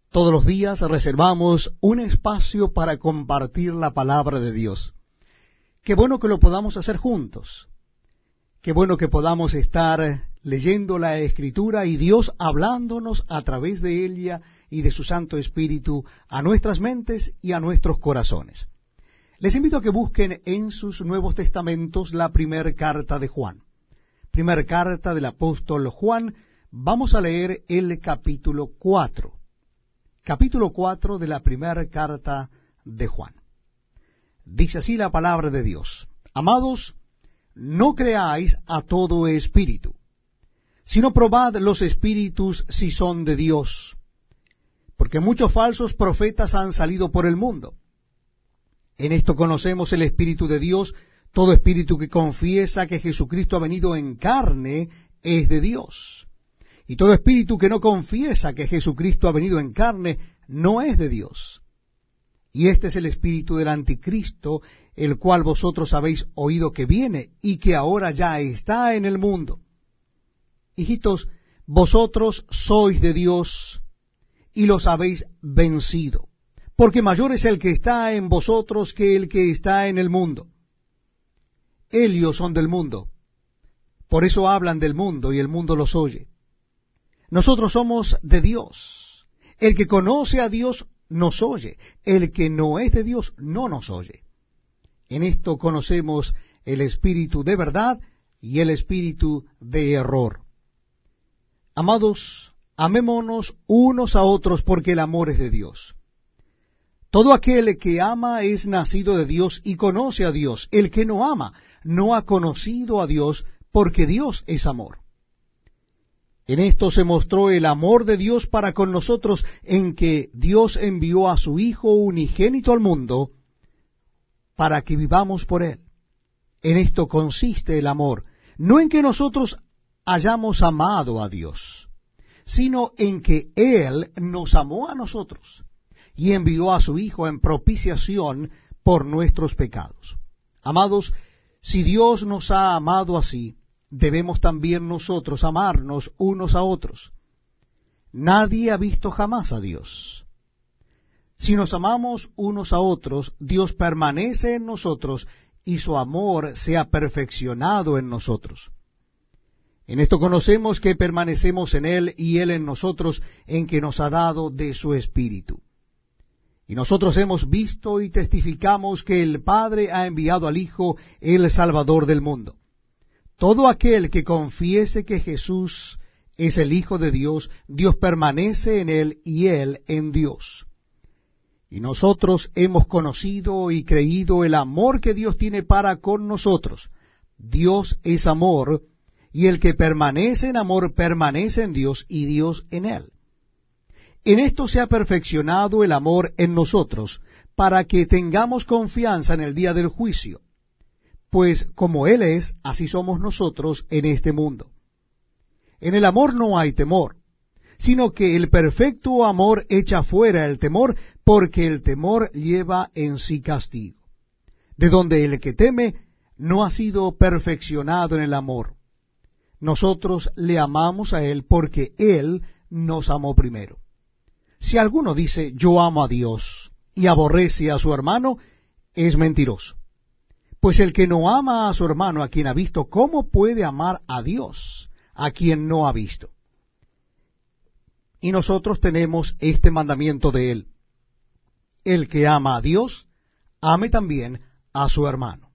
Todos los días reservamos un espacio para compartir la palabra de Dios. Qué bueno que lo podamos hacer juntos. Qué bueno que podamos estar leyendo la Escritura y Dios hablándonos a través de ella y de su Santo Espíritu a nuestras mentes y a nuestros corazones. Les invito a que busquen en sus Nuevos Testamentos la primera carta de Juan. Primera carta del apóstol Juan. Vamos a leer el capítulo 4. Capítulo 4 de la primera carta de Juan. Dice así la palabra de Dios: Amados, no creáis a todo espíritu, sino probad los espíritus si son de Dios, porque muchos falsos profetas han salido por el mundo. En esto conocemos el Espíritu de Dios. Todo espíritu que confiesa que Jesucristo ha venido en carne es de Dios. Y todo espíritu que no confiesa que Jesucristo ha venido en carne no es de Dios. Y este es el espíritu del anticristo, el cual vosotros habéis oído que viene y que ahora ya está en el mundo. Hijitos, vosotros sois de Dios y los habéis vencido, porque mayor es el que está en vosotros que el que está en el mundo. Ellos son del mundo, por eso hablan del mundo y el mundo los oye. Nosotros somos de Dios. El que conoce a Dios nos oye. El que no es de Dios no nos oye. En esto conocemos el espíritu de verdad y el espíritu de error. Amados, amémonos unos a otros porque el amor es de Dios. Todo aquel que ama es nacido de Dios y conoce a Dios. El que no ama no ha conocido a Dios, porque Dios es amor. En esto se mostró el amor de Dios para con nosotros, en que Dios envió a su Hijo unigénito al mundo para que vivamos por Él. En esto consiste el amor, no en que nosotros hayamos amado a Dios, sino en que Él nos amó a nosotros y envió a su Hijo en propiciación por nuestros pecados. Amados, si Dios nos ha amado así, debemos también nosotros amarnos unos a otros. Nadie ha visto jamás a Dios. Si nos amamos unos a otros, Dios permanece en nosotros y su amor se ha perfeccionado en nosotros. En esto conocemos que permanecemos en Él y Él en nosotros, en que nos ha dado de su Espíritu. Y nosotros hemos visto y testificamos que el Padre ha enviado al Hijo, el Salvador del mundo. Todo aquel que confiese que Jesús es el Hijo de Dios, Dios permanece en él y él en Dios. Y nosotros hemos conocido y creído el amor que Dios tiene para con nosotros. Dios es amor, y el que permanece en amor permanece en Dios y Dios en él. En esto se ha perfeccionado el amor en nosotros, para que tengamos confianza en el día del juicio. Pues como Él es, así somos nosotros en este mundo. En el amor no hay temor, sino que el perfecto amor echa fuera el temor, porque el temor lleva en sí castigo. De donde el que teme no ha sido perfeccionado en el amor. Nosotros le amamos a Él porque Él nos amó primero. Si alguno dice yo amo a Dios y aborrece a su hermano, es mentiroso. Pues el que no ama a su hermano a quien ha visto, ¿cómo puede amar a Dios a quien no ha visto? Y nosotros tenemos este mandamiento de Él: el que ama a Dios, ame también a su hermano.